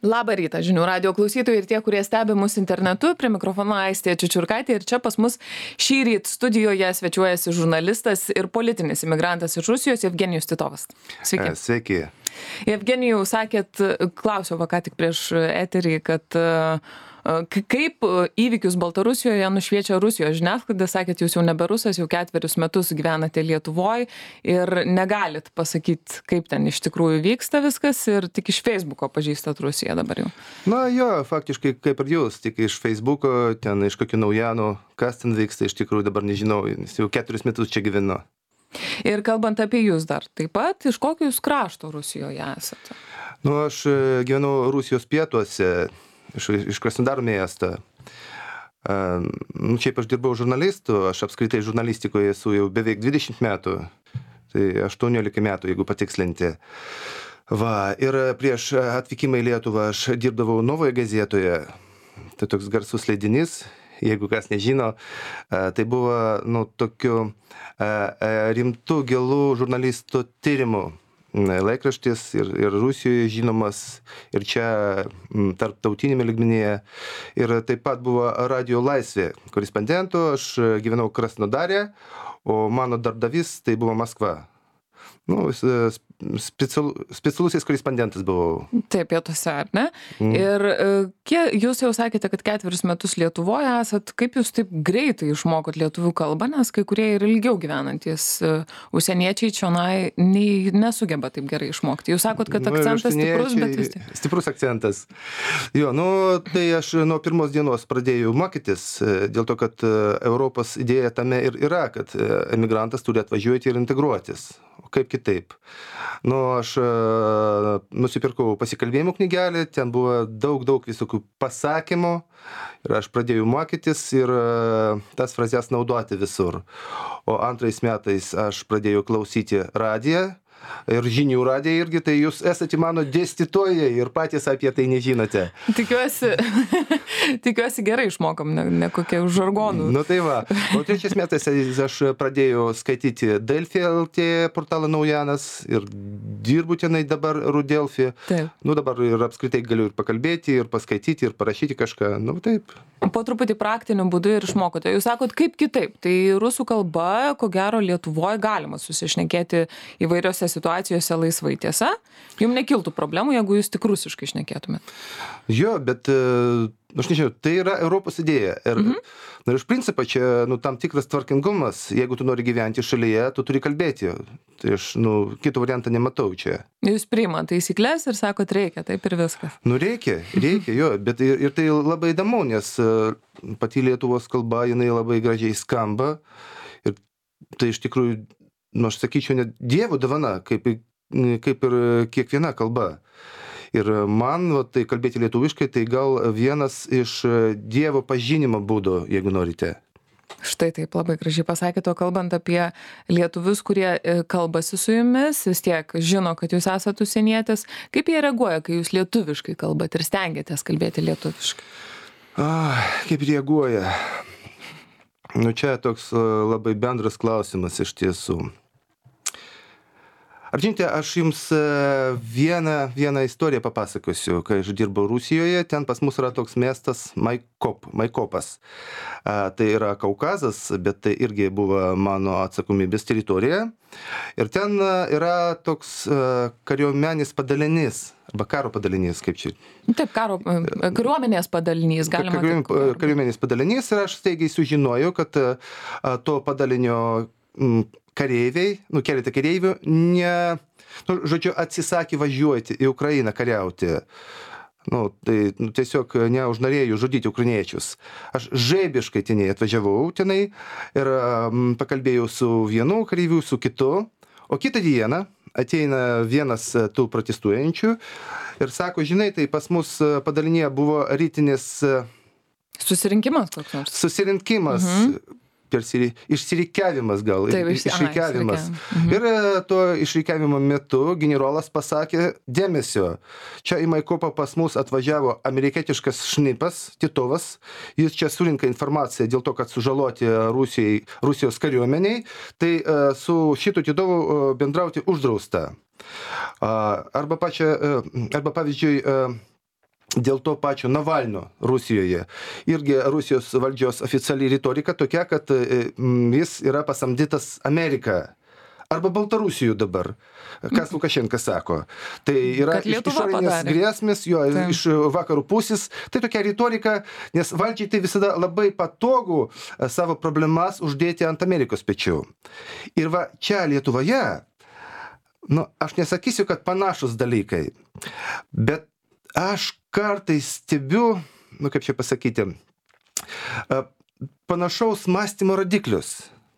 Labą rytą, žinių radio klausytojai ir tie, kurie stebi mus internetu. Prie mikrofono Aistė Čičiurkaitė ir čia pas mus šį rytą studijoje svečiuojasi žurnalistas ir politinis imigrantas iš Rusijos Evgenijus Titovas. Sveiki. Sveiki. Evgenijau, sakėt, klausiau ką tik prieš eterį, kad kaip įvykius Baltarusijoje nušviečia Rusijos žiniasklaida. Sakėt, jūs jau nebe rusas, jau 4 metus gyvenate Lietuvoje ir negalit pasakyti, kaip ten iš tikrųjų vyksta viskas ir tik iš Facebooko pažįstat Rusiją dabar jau. Na jo, faktiškai kaip ir jūs, tik iš Facebooko, ten iš kokių naujienų, kas ten vyksta, iš tikrųjų dabar nežinau, nes jau 4 metus čia gyvenu. Ir kalbant apie jūs dar, taip pat, iš kokio jūs krašto Rusijoje esate? Nu, aš gyvenu Rusijos pietuose, iš Krasnodaro miesto. Šiaip aš dirbau žurnalistu, aš apskritai žurnalistikoje esu jau beveik 20 metų, tai 18 metų, jeigu patikslinti. Va, ir prieš atvykimą į Lietuvą aš dirbdavau Novoje gazetoje, tai toks garsus leidinys, jeigu kas nežino, tai buvo tokiu rimtų gilų žurnalistų tyrimų laikraštis ir Rusijoje žinomas, ir čia tarptautinėme lygmenyje. Ir taip pat buvo Radio Laisvė korespondentų, aš gyvenau Krasnodare, o mano darbdavys tai buvo Maskva. Specialusis korespondentas buvau. Taip, pietuose, ar ne? Ir jūs jau sakėte, kad 4 metus Lietuvoje esat, kaip jūs taip greitai išmokot lietuvių kalbą, nes kai kurie ir ilgiau gyvenantis užsieniečiai čionai nesugeba taip gerai išmokti. Jūs sakot, kad akcentas stiprus, bet vis tiek. Stiprus akcentas. Jo, tai aš nuo pirmos dienos pradėjau mokytis, dėl to, kad Europos idėja tame ir yra, kad emigrantas turi atvažiuoti ir integruotis. O kaip kitaip? Aš nusipirkau pasikalbėjimų knygelę, ten buvo daug visokių pasakymų ir aš pradėjau mokytis ir tas frazes naudoti visur. O antrais metais aš pradėjau klausyti radiją ir žinių radiją irgi, tai jūs esate mano dėstytojai ir patys apie tai nežinote. Tikiuosi gerai išmokom, ne kokie žargonų. Tai va. O 3 metais aš pradėjau skaityti Delfi LT portalą naujienas ir dirbu tenai dabar Rudelfi. Dabar ir apskritai galiu ir pakalbėti, ir paskaityti, ir parašyti kažką. Taip. Po truputį praktiniu būdu ir išmokote. Jūs sakot, kaip kitaip. Tai rusų kalba, ko gero, Lietuvoje galima susišnekėti įvairiose situacijose laisvai, tiesa? Jums nekiltų problemų, jeigu jūs tik rusiškai šnekėtumėt? Jo, bet aš nežinau, tai yra Europos idėja. Ir iš principo čia tam tikras tvarkingumas, jeigu tu nori gyventi šalyje, tu turi kalbėti. Tai aš kito variantą nematau čia. Jūs priimat taisyklės ir sakot, reikia, taip ir viskas. Reikia, jo, bet ir tai labai įdomu, nes pati Lietuvos kalba, jinai labai gražiai skamba. Ir tai iš tikrųjų, aš sakyčiau, net Dievo dovana, kaip ir kiekviena kalba. Ir man tai kalbėti lietuviškai, tai gal vienas iš Dievo pažinimo būdų, jeigu norite. Štai taip labai gražiai pasakėte, o kalbant apie lietuvius, kurie kalbasi su jumis, vis tiek žino, kad jūs esate užsienietis, kaip jie reaguoja, kai jūs lietuviškai kalbat ir stengiatės kalbėti lietuviškai? Kaip reaguoja? Čia toks labai bendras klausimas iš tiesų. Ar žinote, aš jums vieną istoriją papasakosiu, kai aš dirbau Rusijoje, ten pas mus yra toks miestas Maikopas. Tai yra Kaukazas, bet tai irgi buvo mano atsakomybės teritorija. Ir ten yra toks kariuomenės padalinys, arba karo padalinys, kaip čia. Taip, kariuomenės padalinys, galima taip. Kariuomenės padalinys ir aš staigiai sužinojau, kad to padalinio kareiviai, keletą kareivių, atsisakė važiuoti į Ukrainą kariauti. Tai tiesiog neužnorėjau žudyti ukrainiečius. Aš žaibiškai atvažiavau tenai ir pakalbėjau su vienu kareiviu, su kitu. O kitą dieną ateina vienas tų protestuojančių ir sako, žinai, tai pas mus padalinėje buvo rytinis susirinkimas koks nors. Susirinkimas. Išsirikiavimas gal. Taip, išrikiavimas. Ir to išrikiavimo metu generolas pasakė, dėmesio, čia į Maikopą pas mus atvažiavo amerikietiškas šnipas, Titovas, jis čia surinka informaciją dėl to, kad sužaloti Rusijos kariuomeniai, tai su šitu Titovu bendrauti uždrausta. Arba pavyzdžiui, dėl to pačio Navalno Rusijoje. Irgi Rusijos valdžios oficiali retorika tokia, kad jis yra pasamdytas Ameriką. Arba Baltarusijų dabar, kas Lukašenka sako. Tai yra išorinės grėsmės, iš vakarų pusės. Tai tokia retorika, nes valdžiai tai visada labai patogu savo problemas uždėti ant Amerikos pečių. Ir va čia Lietuvoje, aš nesakysiu, kad panašus dalykai, bet aš kartais stebiu, kaip čia pasakyti, panašaus mąstymo rodiklius.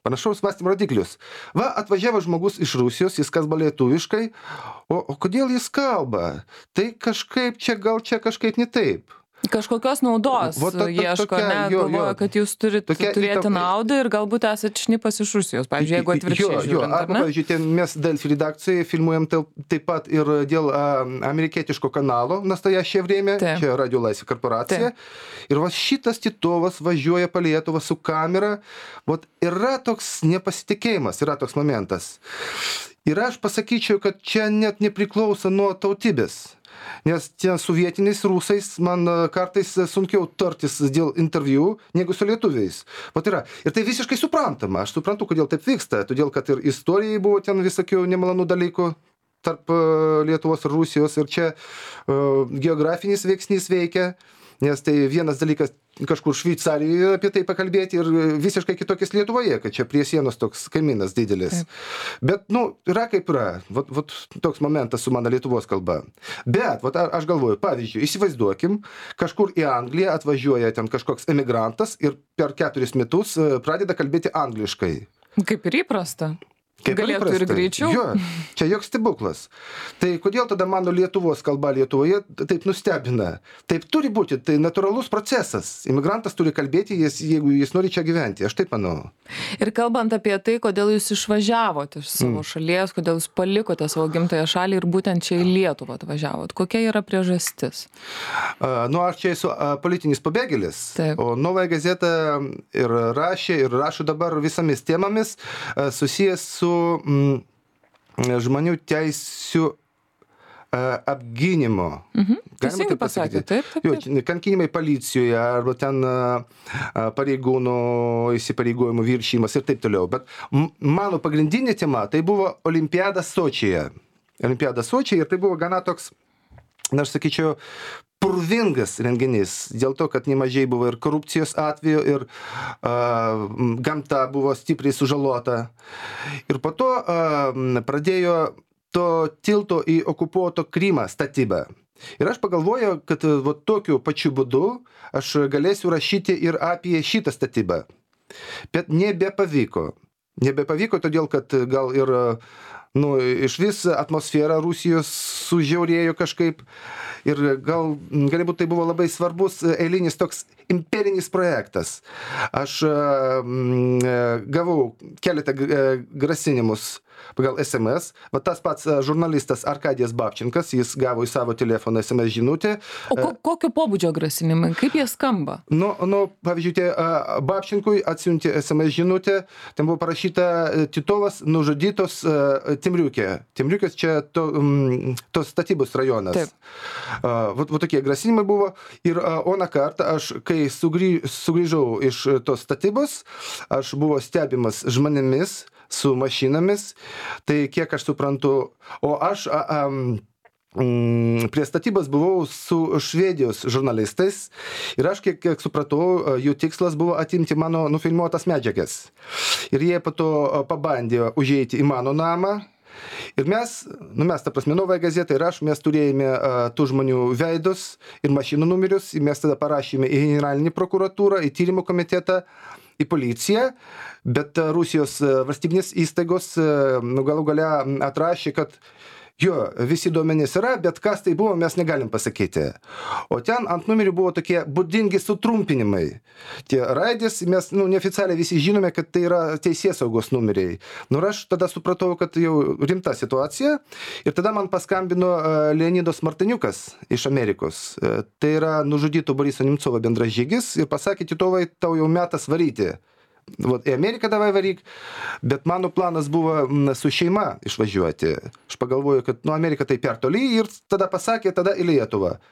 Va, atvažiavo žmogus iš Rusijos, jis kalba lietuviškai, o kodėl jis kalba? Tai kažkaip čia, gal čia kažkaip ne taip. Kažkokios naudos ieško, galvoja, kad jūs turite turėti naudą ir galbūt esate šnipas iš Rusijos, pavyzdžiui, jeigu atvirkščiai žiūrint, ar ne? Pavyzdžiui, mes Delfi redakcijai filmuojam taip pat ir dėl amerikietiško kanalo Nastojašė vrėmė, čia Radio Laisvė korporacija. Ir va šitas Titovas važiuoja po Lietuvą su kamera, yra toks nepasitikėjimas, yra toks momentas. Ir aš pasakyčiau, kad čia net nepriklauso nuo tautybės. Nes ten su vietiniais rusais man kartais sunkiau tartis dėl interviu, negu su lietuviais. Ir tai visiškai suprantama. Aš suprantu, kodėl taip vyksta. Todėl, kad ir istorijai buvo ten visokių nemalonų dalykų tarp Lietuvos ir Rusijos. Ir čia geografinis veiksnys veikia. Nes tai vienas dalykas kažkur Šveicarijoje apie tai pakalbėti ir visiškai kitokis Lietuvoje, kad čia prie sienos toks kaimynas didelis. Bet, yra kaip yra. Toks momentas su mano Lietuvos kalba. Bet, aš galvoju, pavyzdžiui, įsivaizduokim, kažkur į Angliją atvažiuoja ten kažkoks emigrantas ir per 4 metus pradeda kalbėti angliškai. Kaip ir įprasta. Galėtų ir greičiau. Jo, čia joks stebuklas. Tai kodėl tada mano Lietuvos kalba Lietuvoje taip nustebina? Taip turi būti, tai natūralus procesas. Imigrantas turi kalbėti, jeigu jis nori čia gyventi. Aš taip manau. Ir kalbant apie tai, kodėl jūs išvažiavote iš savo šalies, kodėl jūs palikote savo gimtąją šalį ir būtent čia į Lietuvą atvažiavot, kokia yra priežastis? Aš čia esu politinis pabėgėlis, o Novąją gazetą ir rašė, ir rašo dabar visomis temomis susijęs su žmonių teisių apgynimo. Teisingai pasakė, taip. Kankinimai policijoje, arba ten pareigūnų įsipareigojimų viršijimas ir taip toliau. Bet mano pagrindinė tema tai buvo Olimpiada Sočyje. Ir tai buvo gana toks, aš sakyčiau, purvingas renginys, dėl to, kad nemažai buvo ir korupcijos atveju, ir gamta buvo stipriai sužalota. Ir po to pradėjo to tilto į okupuoto Krymą statybą. Ir aš pagalvojau, kad tokiu pačiu būdu aš galėsiu rašyti ir apie šitą statybą. Bet nebepavyko. Nebepavyko, todėl, kad gal ir iš vis atmosfera Rusijos sužiaurėjo kažkaip. Ir galbūt tai buvo labai svarbus eilinis toks imperinis projektas. Aš gavau keletą grasinimus pagal SMS. Tas pats žurnalistas Arkadijas Babčenkas, jis gavo į savo telefoną SMS žinutę. O kokio pobūdžio grasinimai? Kaip jie skamba? Pavyzdžiui, Babčenkui atsiuntė SMS žinutę, ten buvo parašyta Titovas nužudytos Temriukė. Temriukės čia tos statybos rajonas. Taip. Tokie grasinimai buvo. Ir oną kartą, kai sugrįžau iš tos statybos, aš buvo stebimas žmonėmis, su mašinomis, tai kiek aš suprantu, o aš prie statybos buvau su Švedijos žurnalistais ir aš kiek supratau, jų tikslas buvo atimti mano nufilmuotas medžiagas. Ir jie po to pabandė užeiti į mano namą. Ir mes, ta prasme, Novąją gazetą ir mes turėjome tų žmonių veidus ir mašinų numerius, ir mes tada parašėme į generalinį prokuratūrą, į tyrimo komitetą, į policiją, bet Rusijos valstybinės įstaigos galų gale atrašė, kad visi duomenys yra, bet kas tai buvo, mes negalim pasakyti. O ten ant numerių buvo tokie būdingi sutrumpinimai. Tie raidės, mes neoficialiai visi žinome, kad tai yra teisėsaugos numeriai. Ir aš tada supratau, kad jau rimta situacija. Ir tada man paskambino Leonidas Martiniukas iš Amerikos. Tai yra nužudyto Boriso Nemcovo bendražygis ir pasakė, Titovai, tau jau metas varyti. Į Ameriką davai varyk, bet mano planas buvo su šeima išvažiuoti. Aš pagalvoju, kad Amerika tai per toli ir tada pasakė, tada į Lietuvą.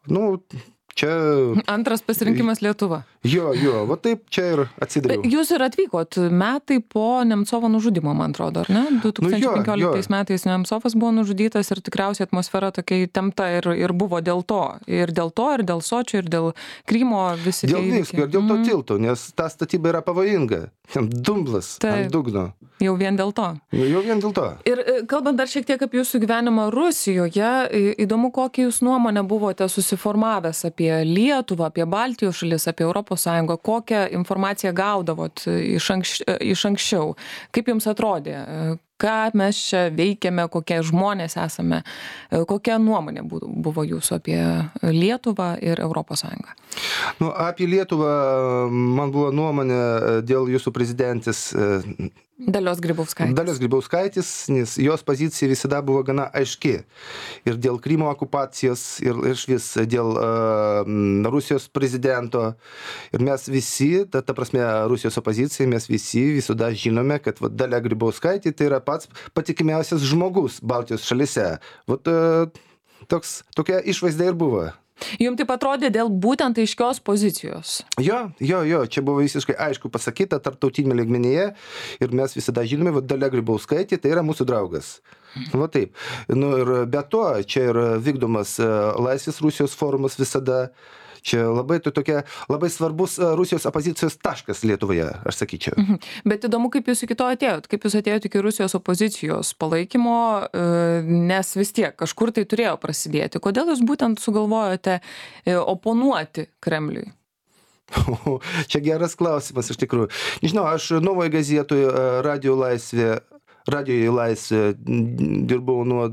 Nu, čia... Antras pasirinkimas Lietuva. Jo, va taip čia ir atsidariau. Jūs ir atvykot metai po Nemcovo nužudymo, man atrodo, ar ne? 2015 metais Nemcovas buvo nužudytas ir tikriausiai atmosfera tokia įtempta ir buvo dėl to. Ir dėl Sočio, ir dėl Krymo visi tie įvykiai. Dėl visko, ir dėl to tilto, nes ta statyba yra pavojinga. Dumblas ant dugno. Jau vien dėl to. Jau vien dėl to. Ir kalbant dar šiek tiek apie jūsų gyvenimą Rusijoje, įdomu, kokią jūs nuomonę buvote susiformavęs apie Lietuvą, apie Baltijos šalis, apie Europos Sąjungą, kokią informaciją gaudavot iš anksčiau, kaip jums atrodė, ką mes čia veikiame, kokie žmonės esame, kokia nuomonė buvo jūsų apie Lietuvą ir Europos Sąjungą? Nu, apie Lietuvą man buvo nuomonė dėl jūsų prezidentės Dalios Grybauskaitės, nes jos pozicija visada buvo gana aiški. Ir dėl Krymo okupacijos, ir išvis dėl Rusijos prezidento. Ir mes visi, ta prasme, Rusijos opozicija, mes visi visada žinome, kad Dalia Grybauskaitė tai yra pats patikimiausias žmogus Baltijos šalyse. Tokia išvaizda ir buvo. Jums taip atrodė dėl būtent aiškios pozicijos? Jo, čia buvo visiškai aišku pasakyta tarptautinėme lygmenyje ir mes visada žinome, Dalia Grybauskaitė tai yra mūsų draugas. Va taip. Nu ir be to, čia yra vykdomas Laisvės Rusijos forumas visada. Čia labai svarbus Rusijos opozicijos taškas Lietuvoje, aš sakyčiau. Bet įdomu, kaip jūs iki to atėjot, kaip jūs atėjot iki Rusijos opozicijos palaikymo, nes vis tiek kažkur tai turėjo prasidėti. Kodėl jūs būtent sugalvojote oponuoti Kremliui? Čia geras klausimas, iš tikrųjų. Nežinau, aš Novoje gazetoje Radio Laisvė dirbau nuo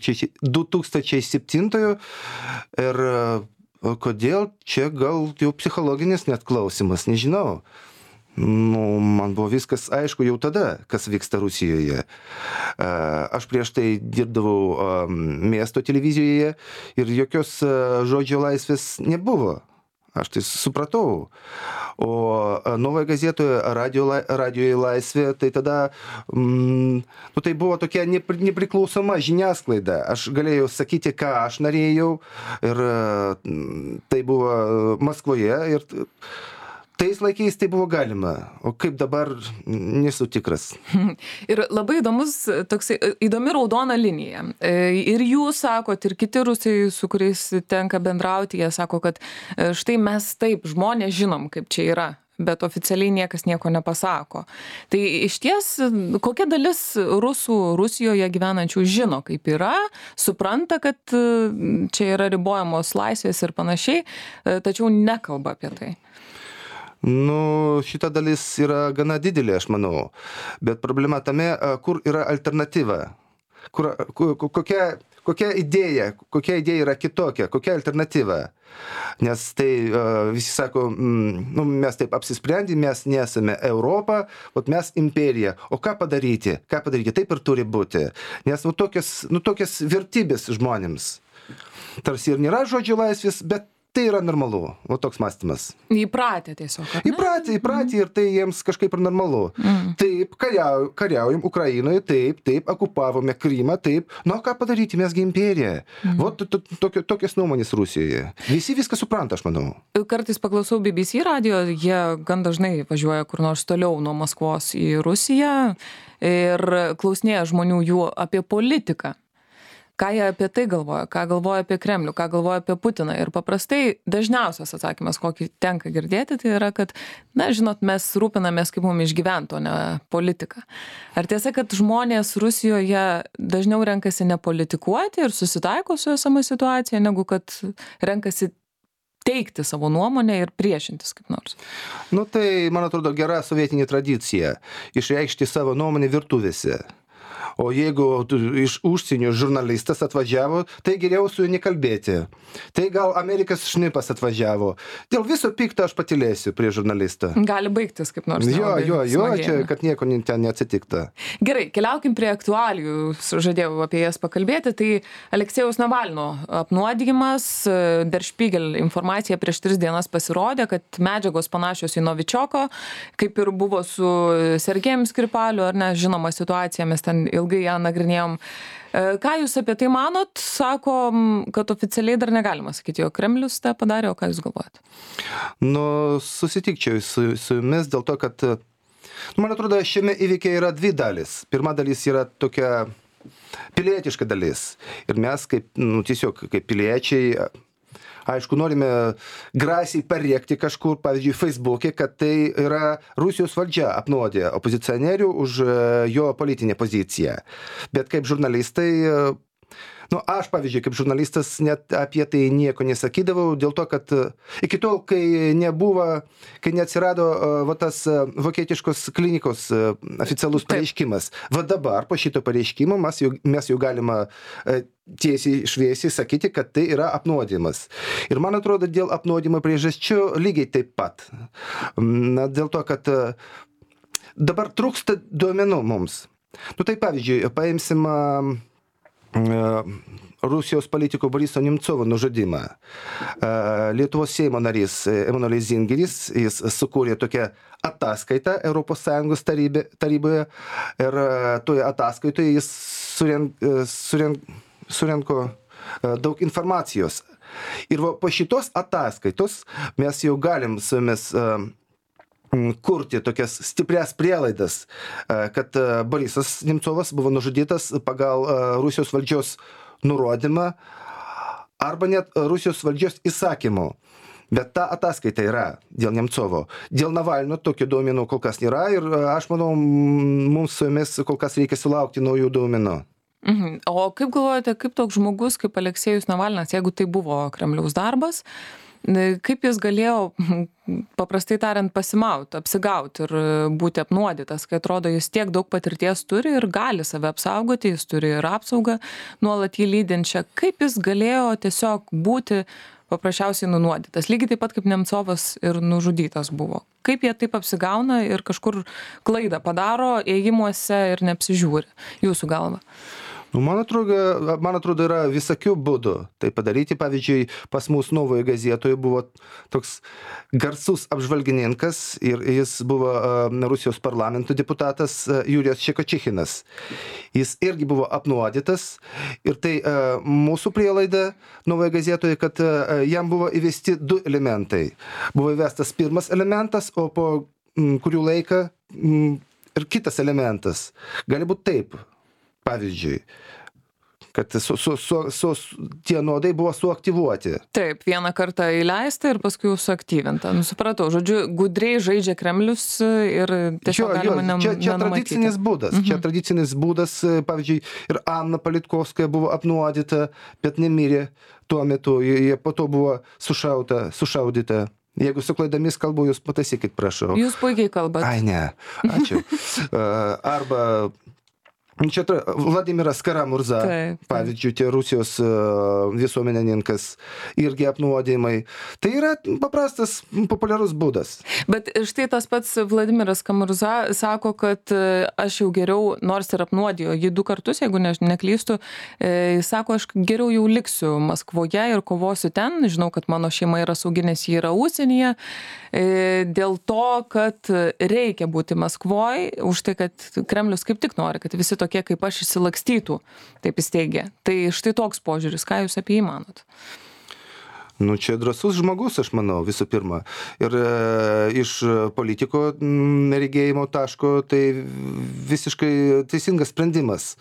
2007 ir kodėl čia gal jau psichologinis net klausimas, nežinau. Nu, man buvo viskas aišku jau tada, kas vyksta Rusijoje. Aš prieš tai dirbdavau miesto televizijoje ir jokios žodžio laisvės nebuvo. Aš tai supratau. O Novoje gazetoje Radio Laisvė, tai tada tai buvo tokia nepriklausoma žiniasklaida. Aš galėjau sakyti, ką aš norėjau ir tai buvo Maskvoje ir tais laikais tai buvo galima, o kaip dabar nesu tikras. Ir labai įdomi raudona linija. Ir jūs sakot, ir kiti rusai, su kuriais tenka bendrauti, jie sako, kad štai mes taip, žmonės žinom, kaip čia yra, bet oficialiai niekas nieko nepasako. Tai iš ties, kokia dalis rusų Rusijoje gyvenančių žino, kaip yra, supranta, kad čia yra ribojamos laisvės ir panašiai, tačiau nekalba apie tai? Nu, šita dalis yra gana didelė, aš manau. Bet problema tame, kur yra alternatyva. Kokia idėja yra kitokia, kokia alternatyva. Nes tai visi sako, mes taip apsisprendėme, mes nesame Europa, mes imperija. O ką padaryti? Taip ir turi būti. Nes tokias vertybės žmonėms. Tarsi ir nėra žodžio laisvės, bet tai yra normalu, o toks mąstymas. Įpratę tiesiog, ar ne? Įpratę ir tai jiems kažkaip ir normalu. Taip, kariaujam Ukrainoje, taip, okupavome Krymą, taip. Nu, ką padaryti, mesgi imperija. Tokios nuomonės Rusijoje. Visi viską supranta, aš manau. Kartais paklausau BBC radijo, jie gan dažnai važiuoja kur nors toliau nuo Maskvos į Rusiją ir klausinėja žmonių jų apie politiką. Ką jie apie tai galvoja, ką galvoja apie Kremlių, ką galvoja apie Putiną. Ir paprastai dažniausias atsakymas, kokį tenka girdėti, tai yra, kad, žinot, mes rūpinamės, kaip mums išgyventi, o ne politiką. Ar tiesa, kad žmonės Rusijoje dažniau renkasi nepolitikuoti ir susitaiko su esama situacija, negu kad renkasi teikti savo nuomonę ir priešintis kaip nors? Nu tai, man atrodo, gera sovietinė tradicija išreikšti savo nuomonę virtuvėse. O jeigu iš užsienio žurnalistas atvažiavo, tai geriau su juo nekalbėti. Tai gal Amerikos šnipas atvažiavo. Dėl viso pikto aš patylėsiu prie žurnalisto. Gali baigtis kaip nors. Jo, čia, kad nieko ten neatsitikta. Gerai, keliaukim prie aktualijų. Žadėjau apie jas pakalbėti. Tai Aleksejaus Navalno apnuodijimas. Der Spiegel informacija prieš 3 dienas pasirodė, kad medžiagos panašios į Novičioko, kaip ir buvo su Sergejum Skripaliu, ar ne, žinoma situacija, mes ten ilgai ją nagrinėjom. Ką jūs apie tai manot? Sako, kad oficialiai dar negalima sakyti, jo Kremlius tą padarė, o ką jūs galvojate? Nu, susitikčiau su jumis dėl to, kad, man atrodo, šiame įvykiai yra dvi dalis. Pirma dalis yra tokia pilietiška dalis. Ir mes tiesiog kaip piliečiai, aišku, norime grasiai parėkti kažkur, pavyzdžiui, Facebook'e, kad tai yra Rusijos valdžia apnuodė opozicionierių už jo politinę poziciją. Bet kaip žurnalistai, aš, pavyzdžiui, kaip žurnalistas net apie tai nieko nesakydavau, dėl to, kad iki tol, kai neatsirado tas vokietiškos klinikos oficialus pareiškimas, dabar po šito pareiškimo mes jau galima tiesiai šviesiai sakyti, kad tai yra apnuodimas. Ir man atrodo, dėl apnuodimo priežasčių lygiai taip pat. Dėl to, kad dabar trūksta duomenų mums. Tai pavyzdžiui, paimsim Rusijos politiko Boriso Nemcovo nužudimą. Lietuvos Seimo narys Emanuelis Zingeris, jis sukūrė tokią ataskaitą ES taryboje ir toje ataskaitoje jis surenko daug informacijos. Ir po šitos ataskaitos mes jau galim su jumis kurti tokias stiprias prielaidas, kad Borisas Nemcovas buvo nužudytas pagal Rusijos valdžios nurodymą arba net Rusijos valdžios įsakymu. Bet ta ataskaita yra dėl Nemcovo. Dėl Navalno tokių duomenų kol kas nėra ir aš manau, mums su jumis kol kas reikia sulaukti naujų duomenų. O kaip galvojate, kaip toks žmogus kaip Aleksejus Navalnas, jeigu tai buvo Kremliaus darbas, kaip jis galėjo, paprastai tariant, pasimauti, apsigauti ir būti apnuodytas, kai atrodo, jis tiek daug patirties turi ir gali save apsaugoti, jis turi ir apsaugą nuolat jį lydinčią. Kaip jis galėjo tiesiog būti paprasčiausiai nunuodytas, lygiai taip pat kaip Nemcovas ir nužudytas buvo? Kaip jie taip apsigauna ir kažkur klaidą padaro ėjimuose ir neapsižiūri, jūsų galva? Man atrodo, yra visokių būdų tai padaryti. Pavyzdžiui, pas mus Novoje gazetoje buvo toks garsus apžvalgininkas ir jis buvo Rusijos parlamento deputatas Jurijus Šekočichinas. Jis irgi buvo apnuodytas ir tai mūsų prielaida Novoje gazetoje, kad jam buvo įvesti du elementai. Buvo įvestas pirmas elementas, o po kurių laiką ir kitas elementas. Gali būti taip. Pavyzdžiui, kad tie nuodai buvo suaktyvuoti. Taip, vieną kartą įleista ir paskui suaktyvinta. Supratau, žodžiu, gudriai žaidžia Kremlius ir tiesiog galima nenumatyti. Čia tradicinis būdas. Čia tradicinis būdas, pavyzdžiui, ir Anna Politkovskaja buvo apnuodyta, bet nemirė tuo metu. Jie po to buvo sušaudyta. Jeigu su klaidomis kalbu, jūs pataisykit, prašau. Jūs puikiai kalbat. Ai, ne. Ačiū. Arba čia Vladimiras Karamurza, pavyzdžiui, tie Rusijos visuomenininkas, irgi apnuodėjimai. Tai yra paprastas, populiarus būdas. Bet štai tas pats Vladimiras Karamurza sako, kad aš jau geriau, nors ir apnuodijo jį 2 kartus, jeigu neklystu, sako, aš geriau jau liksiu Maskvoje ir kovosiu ten. Žinau, kad mano šeima yra saugi, nes ji yra užsienyje. Dėl to, kad reikia būti Maskvoje, už tai, kad Kremlius kaip tik nori, kad visi tokie kaip aš išsilakstytų, taip jis teigia. Tai štai toks požiūris, ką jūs apie jį manot? Čia drąsus žmogus, aš manau, visų pirma. Ir iš politiko regėjimo taško tai visiškai teisingas sprendimas.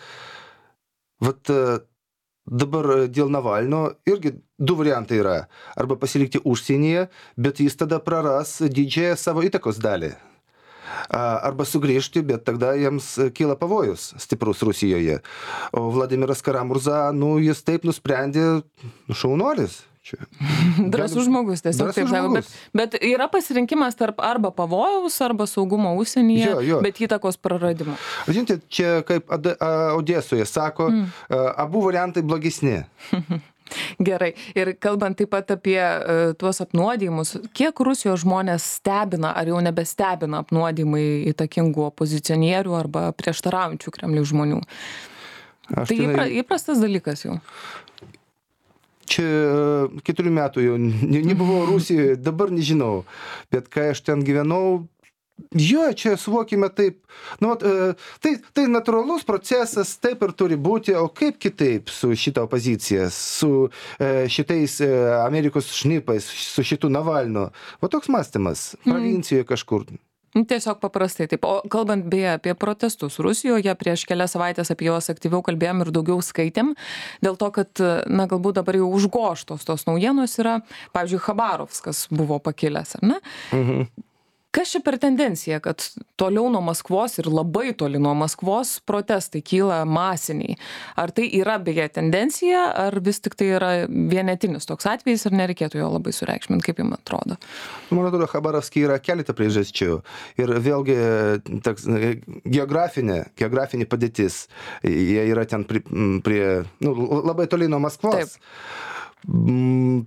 Dabar dėl Navalno irgi 2 variantai yra. Arba pasilikti užsienyje, bet jis tada praras didžiąją savo įtakos dalį. Arba sugrįžti, bet tada jiems kyla pavojus stiprus Rusijoje. O Vladimiras Karamurza, jis taip nusprendė, šaunuolis. Drąsus žmogus, tiesiog taip sako. Bet yra pasirinkimas tarp arba pavojaus, arba saugumo užsienyje, bet įtakos praradimo. Žinote, čia kaip Odesoje sako, abu variantai blogesni. Gerai. Ir kalbant taip pat apie tuos apnuodijimus, kiek Rusijos žmonės stebina, ar jau nebestebina apnuodimai įtakingų opozicionierių arba prieštaraujančių Kremliaus žmonių? Tai įprastas dalykas jau. Čia 4 metų jau nebuvau Rusijoje, dabar nežinau. Bet kai aš ten gyvenau, Jo, čia suvokime taip, nu, tai natūralus procesas, taip ir turi būti, o kaip kitaip su šita opozicija, su šitais Amerikos šnipais, su šitu Navalnu. Va toks mąstymas, provincijoje kažkur. Tiesiog paprastai taip. O kalbant beje apie protestus Rusijoje, prieš kelias savaitės apie juos aktyviau kalbėjom ir daugiau skaitėm, dėl to, kad, na, galbūt dabar jau užgoštos tos naujienos yra, pavyzdžiui, Chabarovskas buvo pakilęs, ar ne? Kas čia per tendencija, kad toliau nuo Maskvos ir labai toli nuo Maskvos protestai kyla masiniai? Ar tai yra beje tendencija, ar vis tik tai yra vienetinis toks atvejis ir nereikėtų jo labai sureikšminti, kaip jums atrodo? Man atrodo, Chabarovske yra keletą priežasčių. Ir vėlgi toks, geografinė padėtis. Jie yra ten labai toli nuo Maskvos. Taip.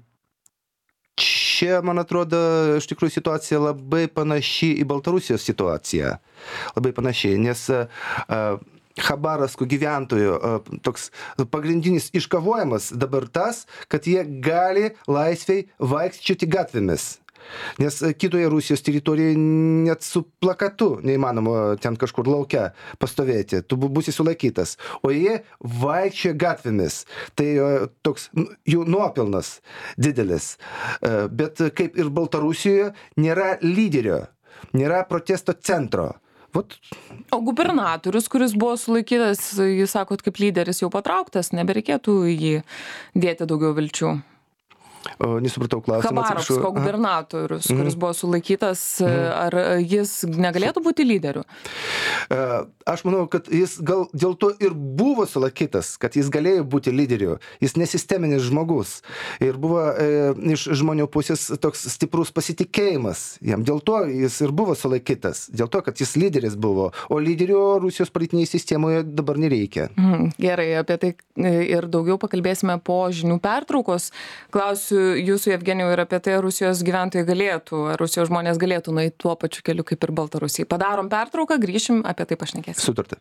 Čia, man atrodo, iš tikrųjų situacija labai panaši į Baltarusijos situaciją. Labai panaši, nes Chabarovsko gyventojų toks pagrindinis iškovojimas dabar tas, kad jie gali laisviai vaikščioti gatvėmis. Nes kitoje Rusijos teritorijoje net su plakatu neįmanoma ten kažkur lauke pastovėti, tu būsi sulaikytas, o jie vaikščioja gatvėmis, tai toks jų nuopelnas didelis, bet kaip ir Baltarusijoje nėra lyderio, nėra protesto centro. Vat. O gubernatorius, kuris buvo sulaikytas, jūs sakot, kaip lyderis jau patrauktas, nebereikėtų jį dėti daugiau vilčių? Nesupratau klausimą. Chabarovsko gubernatorius, kuris buvo sulaikytas, ar jis negalėtų būti lyderiu? Aš manau, kad jis gal dėl to ir buvo sulaikytas, kad jis galėjo būti lyderiu. Jis nesisteminis žmogus. Ir buvo iš žmonių pusės toks stiprus pasitikėjimas. Jam dėl to jis ir buvo sulaikytas. Dėl to, kad jis lyderis buvo. O lyderio Rusijos politinėje sistemoje dabar nereikia. Gerai, apie tai ir daugiau pakalbėsime po žinių pertraukos. Klausiu jūsų, Jevgenijau, ir apie tai, ar Rusijos gyventojai galėtų, ar Rusijos žmonės galėtų nueiti tuo pačiu keliu kaip ir Baltarusijai. Padarom pertrauką, grįšim, apie tai pašnekėsim. Sutarta.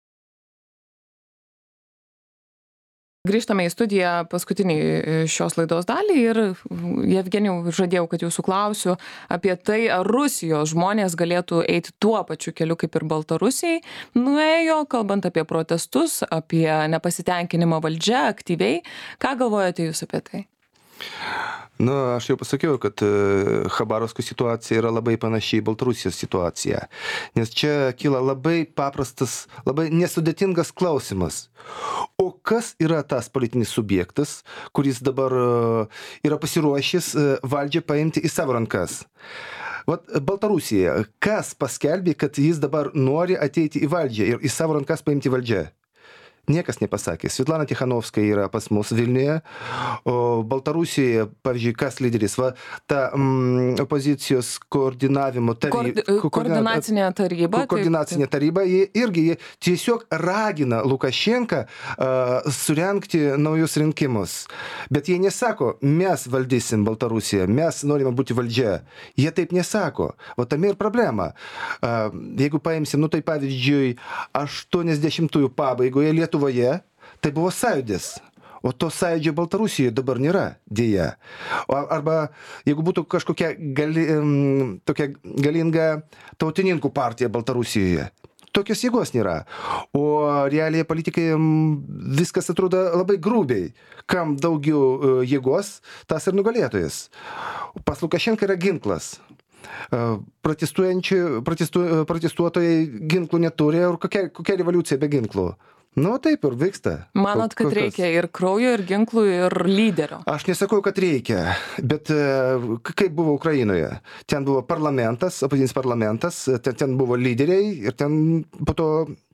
Grįžtame į studiją paskutinį šios laidos dalį ir, Jevgenijau, žadėjau, kad jūsų klausiu apie tai, ar Rusijos žmonės galėtų eiti tuo pačiu keliu kaip ir Baltarusijai. Nuėjo, kalbant apie protestus, apie nepasitenkinimą valdžia aktyviai. Ką galvojate jūs apie tai? Nu, aš jau pasakiau, kad Chabarovsko situacija yra labai panaši į Baltarusijos situaciją. Nes čia kyla labai paprastas, labai nesudėtingas klausimas. O kas yra tas politinis subjektas, kuris dabar yra pasiruošęs valdžią paimti į savo rankas? Vat Baltarusija, kas paskelbė, kad jis dabar nori ateiti į valdžią ir į savo rankas paimti valdžią? Niekas nepasakė. Svetlana Tikhanovskaja yra pas mus Vilniuje, o Baltarusijoje, pavyzdžiui, kas lyderis, va, ta opozicijos koordinavimo taryba. Koordinacinė taryba. Koordinacinė taryba, jie irgi tiesiog ragina Lukašenką surenkti naujus rinkimus. Bet jie nesako, mes valdysim Baltarusiją, mes norime būti valdžia. Jie taip nesako. O tam ir problema. Jeigu paimsim, tai pavyzdžiui, 80-ųjų pabaigoje Lietuvoje, tai buvo sąjūdis. O to sąjūdžio Baltarusijoje dabar nėra, dėja. Arba jeigu būtų kažkokia tokia galinga tautininkų partija Baltarusijoje, tokios jėgos nėra. O realiai politikai viskas atrodo labai grubiai. Kam daugiau jėgos, tas ir nugalėtojas. Pas Lukašenką yra ginklas. Protestuotojai ginklų neturi, ir kokia revoliucija be ginklų? Nu, taip ir vyksta. Manot, kad reikia ir kraujo, ir ginklų, ir lyderio? Aš nesakau, kad reikia, bet kaip buvo Ukrainoje? Ten buvo parlamentas, opozicinis parlamentas, ten buvo lyderiai ir ten po to...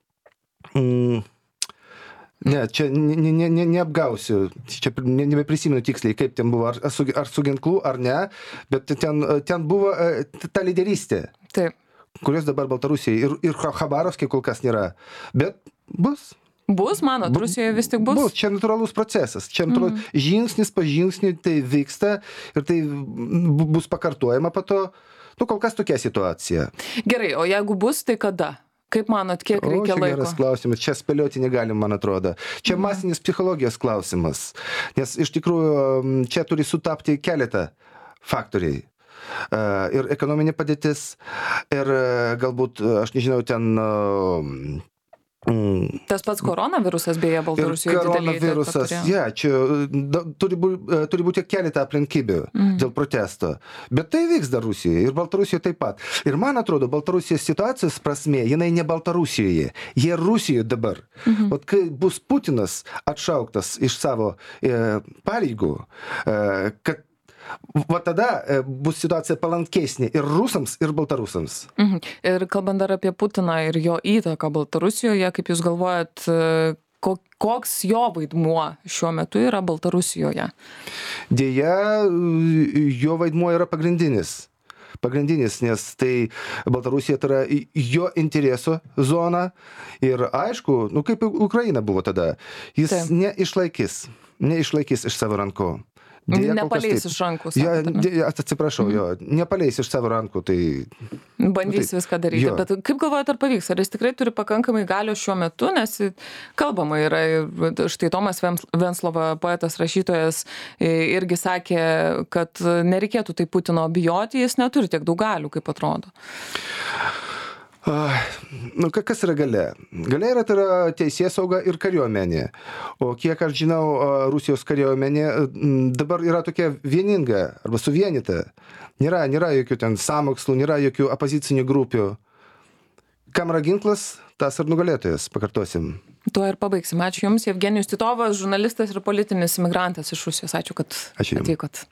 Ne, čia neapgausiu, čia nebeprisimenu tiksliai, kaip ten buvo, ar su ginklu, ar ne, bet ten buvo ta lyderystė, taip, kurios dabar Baltarusijai ir Chabarovske kol kas nėra, bet bus. Bus, manot, Rusijoje vis tik bus? Bus, čia natūralus procesas, čia žingsnis po žingsnį tai vyksta ir tai bus pakartojama po to, nu kol kas tokia situacija. Gerai, o jeigu bus, tai kada? Kaip manot, kiek reikia laiko? Čia geras klausimas, čia spėlioti negalim, man atrodo. Čia masinės psichologijos klausimas, nes iš tikrųjų čia turi sutapti keletą faktoriai. ir ekonominė padėtis, ir galbūt, aš nežinau, ten Tas pats koronavirusas beje Baltarusijoje koronavirusas, turi būti keletą aplinkybių dėl protesto. Bet tai vyks dar Rusijoje ir Baltarusijoje taip pat. Ir man atrodo, Baltarusijos situacijos prasme, jinai ne Baltarusijoje, jie Rusijoje dabar. Vat kai bus Putinas atšauktas iš savo pareigų, kad va tada bus situacija palankesnė ir rusams, ir baltarusams. Ir kalbant dar apie Putiną ir jo įtaką Baltarusijoje, kaip jūs galvojat, koks jo vaidmuo šiuo metu yra Baltarusijoje? Deja, jo vaidmuo yra pagrindinis, nes tai Baltarusija tai yra jo interesų zona ir aišku, kaip Ukraina buvo tada, jis neišlaikys iš savo rankų. Nepaleis iš rankų. Atsiprašau, nepaleis iš savo rankų, tai... Bandys viską daryti, bet kaip galvojat, ar pavyks? Ar jis tikrai turi pakankamai galios šiuo metu, nes kalbama yra, štai Tomas Venclova, poetas, rašytojas, irgi sakė, kad nereikėtų tai Putino bijoti, jis neturi tiek daug galių, kaip atrodo. Kas yra galia? Galia yra, tai yra teisėsauga ir kariuomenė. O kiek aš žinau, Rusijos kariuomenė dabar yra tokia vieninga arba suvienyta. Nėra jokių ten sąmokslų, nėra jokių opozicinių grupių. Kam yra ginklas, tas ir nugalėtojas, pakartosim. Tuo ir pabaigsim. Ačiū Jums, Jevgenijus Titovas, žurnalistas ir politinis imigrantas iš Rusijos. Ačiū, kad atvykot.